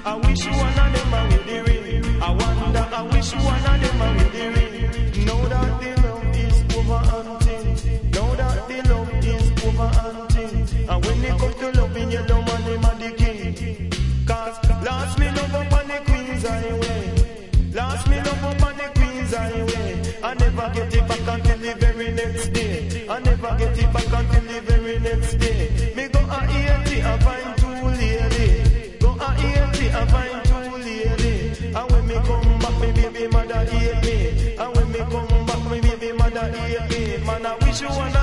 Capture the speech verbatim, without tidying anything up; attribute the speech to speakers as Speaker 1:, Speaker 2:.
Speaker 1: I wish one of them a with the ring. I wonder, I wish one of them a with the ring. Know that the love is over hunting. Know that the love is over hunting. And when it comes to loving, you don't want them a the king. Cause last me love up on the Queen's Highway. Last me love up on the Queen's Highway. I never get it back until the very next day. I never get it back until the very next day. Me go a eighty, I find two lady. Go a eighty, I find two lady. And when me come back, me baby mother hate me. And when me come back, me baby mother hate me. Man, I wish you wanna